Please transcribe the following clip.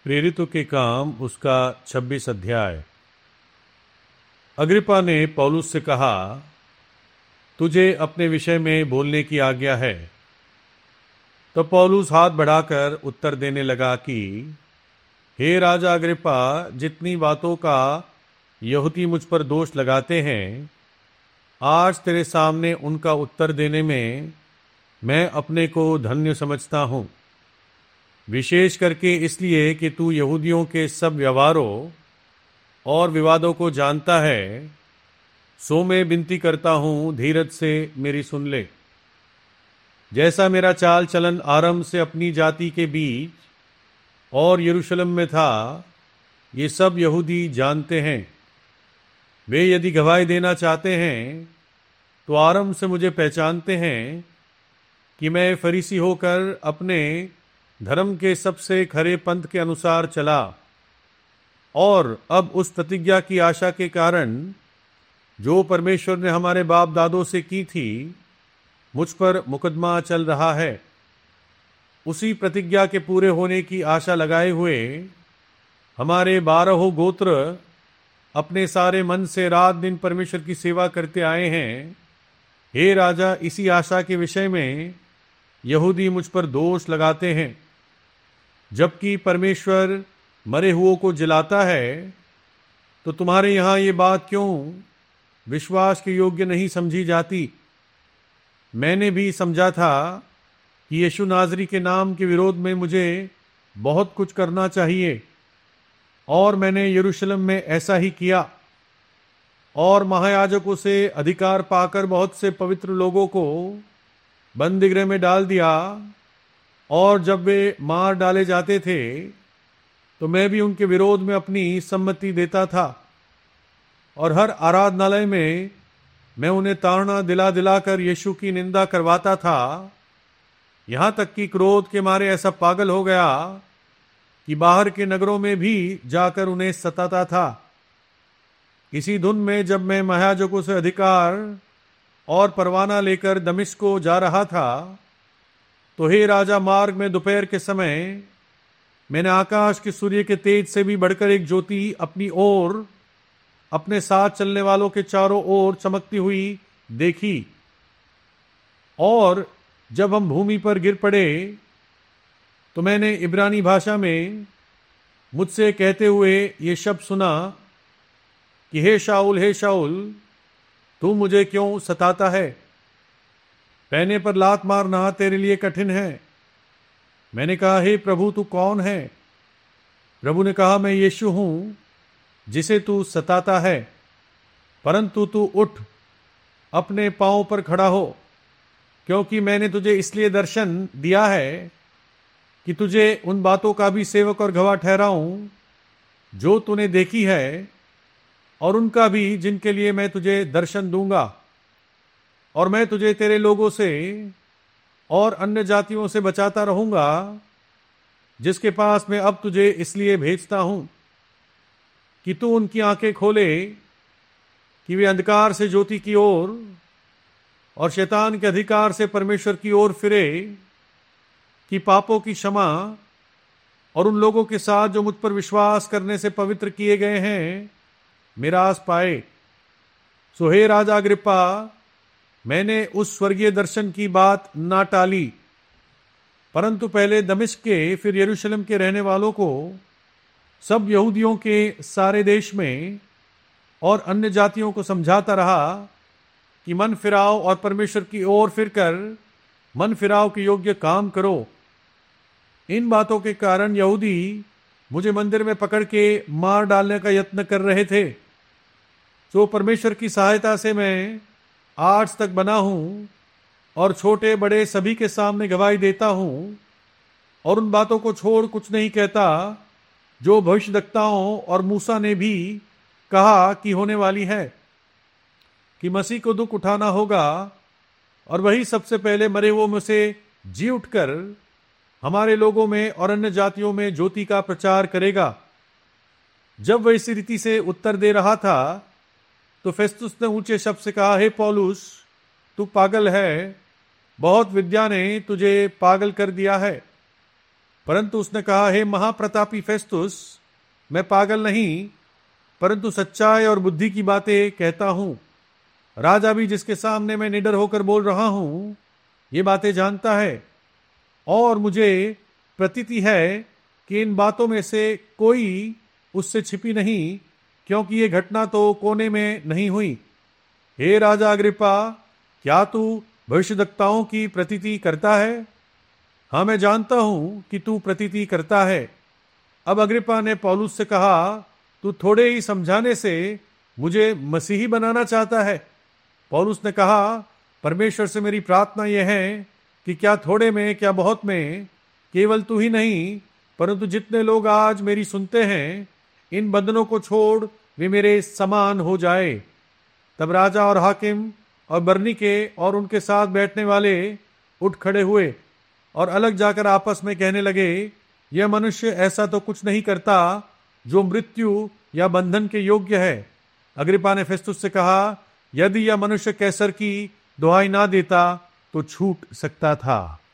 प्रेरितों के काम उसका 26 अध्याय। अग्रिप्पा ने पौलुस से कहा, तुझे अपने विषय में बोलने की आज्ञा है। तो पौलुस हाथ बढ़ाकर उत्तर देने लगा कि हे राजा अग्रिप्पा, जितनी बातों का यहूदी मुझ पर दोष लगाते हैं, आज तेरे सामने उनका उत्तर देने में मैं अपने को धन्य समझता हूं। विशेष करके इसलिए कि तू यहूदियों के सब व्यवहारों और विवादों को जानता है। सो मैं विनती करता हूं, धीरज से मेरी सुन ले। जैसा मेरा चाल चलन आरंभ से अपनी जाति के बीच और यरूशलेम में था, ये सब यहूदी जानते हैं। वे यदि गवाही देना चाहते हैं तो आरंभ से मुझे पहचानते हैं कि मैं फरीसी होकर अपने धर्म के सबसे खरे पंथ के अनुसार चला, और अब उस प्रतिज्ञा की आशा के कारण जो परमेश्वर ने हमारे बाप दादों से की थी, मुझ पर मुकदमा चल रहा है। उसी प्रतिज्ञा के पूरे होने की आशा लगाए हुए हमारे 12 गोत्र अपने सारे मन से रात दिन परमेश्वर की सेवा करते आए हैं। हे राजा, इसी आशा के विषय में यहूदी मुझ पर दोष लगाते हैं। जबकि परमेश्वर मरे हुओं को जिलाता है, तो तुम्हारे यहां ये बात क्यों विश्वास के योग्य नहीं समझी जाती? मैंने भी समझा था कि यीशु नाजरी के नाम के विरोध में मुझे बहुत कुछ करना चाहिए, और मैंने यरूशलेम में ऐसा ही किया, और महायाजकों से अधिकार पाकर बहुत से पवित्र लोगों को बंदीगृह में डाल दिया। और जब वे मार डाले जाते थे तो मैं भी उनके विरोध में अपनी सम्मति देता था, और हर आराधनालय में मैं उन्हें ताड़ना दिला दिलाकर यीशु की निंदा करवाता था। यहां तक कि क्रोध के मारे ऐसा पागल हो गया कि बाहर के नगरों में भी जाकर उन्हें सताता था। इसी धुन में जब मैं महायाजकों से अधिकार और परवाना लेकर दमिश्क को जा रहा था, तो हे राजा, मार्ग में दोपहर के समय मैंने आकाश के सूर्य के तेज से भी बढ़कर एक ज्योति अपनी ओर अपने साथ चलने वालों के चारों ओर चमकती हुई देखी। और जब हम भूमि पर गिर पड़े तो मैंने इब्रानी भाषा में मुझसे कहते हुए ये शब्द सुना कि हे शाऊल, तू मुझे क्यों सताता है? पैने पर लात मारना तेरे लिए कठिन है। मैंने कहा, हे प्रभु, तू कौन है? प्रभु ने कहा, मैं यीशु हूं जिसे तू सताता है। परंतु तू उठ, अपने पांव पर खड़ा हो, क्योंकि मैंने तुझे इसलिए दर्शन दिया है कि तुझे उन बातों का भी सेवक और गवाह ठहराऊं जो तूने देखी है, और उनका भी जिनके लिए मैं तुझे दर्शन दूंगा। और मैं तुझे तेरे लोगों से और अन्य जातियों से बचाता रहूंगा, जिसके पास मैं अब तुझे इसलिए भेजता हूं कि तू उनकी आंखें खोले कि वे अंधकार से ज्योति की ओर और शैतान के अधिकार से परमेश्वर की ओर फिरे, कि पापों की क्षमा और उन लोगों के साथ जो मुझ पर विश्वास करने से पवित्र किए गए हैं मिरास पाए। सो हे राजा अग्रिप्पा, मैंने उस स्वर्गीय दर्शन की बात ना टाली, परंतु पहले दमिश्क के फिर यरूशलेम के रहने वालों को, सब यहूदियों के सारे देश में और अन्य जातियों को समझाता रहा कि मन फिराओ और परमेश्वर की ओर फिरकर मन फिराव के योग्य काम करो। इन बातों के कारण यहूदी मुझे मंदिर में पकड़ के मार डालने का यत्न कर रहे थे। तो परमेश्वर की सहायता से मैं आज तक बना हूं, और छोटे बड़े सभी के सामने गवाही देता हूं, और उन बातों को छोड़ कुछ नहीं कहता जो भविष्यद्वक्ताओं और मूसा ने भी कहा कि होने वाली है, कि मसीह को दुख उठाना होगा, और वही सबसे पहले मरे हुओं में से जी उठकर हमारे लोगों में और अन्य जातियों में ज्योति का प्रचार करेगा। जब वह इसी रीति से उत्तर दे रहा था, तो फेस्तुस ने ऊंचे शब्द से कहा, हे पौलुस, तू पागल है, बहुत विद्या ने तुझे पागल कर दिया है। परंतु उसने कहा, हे महाप्रतापी फेस्तुस, मैं पागल नहीं, परंतु सच्चाई और बुद्धि की बातें कहता हूं। राजा भी, जिसके सामने मैं निडर होकर बोल रहा हूं, ये बातें जानता है, और मुझे प्रतीति है कि इन बातों में से कोई उससे छिपी नहीं, क्योंकि ये घटना तो कोने में नहीं हुई। हे राजा अग्रिप्पा, क्या तू भविष्यद्वक्ताओं की प्रतीति करता है? हाँ, मैं जानता हूं कि तू प्रतीति करता है। अब अग्रिप्पा ने पौलुस से कहा, तू थोड़े ही समझाने से मुझे मसीही बनाना चाहता है? पौलुस ने कहा, परमेश्वर से मेरी प्रार्थना यह है कि क्या थोड़े में क्या बहुत में, केवल तू ही नहीं परंतु जितने लोग आज मेरी सुनते हैं, इन बंधनों को छोड़ वे मेरे समान हो जाए। तब राजा और हाकिम और बरनीके और उनके साथ बैठने वाले उठ खड़े हुए और अलग जाकर आपस में कहने लगे, यह मनुष्य ऐसा तो कुछ नहीं करता जो मृत्यु या बंधन के योग्य है। अग्रिप्पा ने फेस्तुस से कहा, यदि यह मनुष्य कैसर की दुहाई ना देता तो छूट सकता था।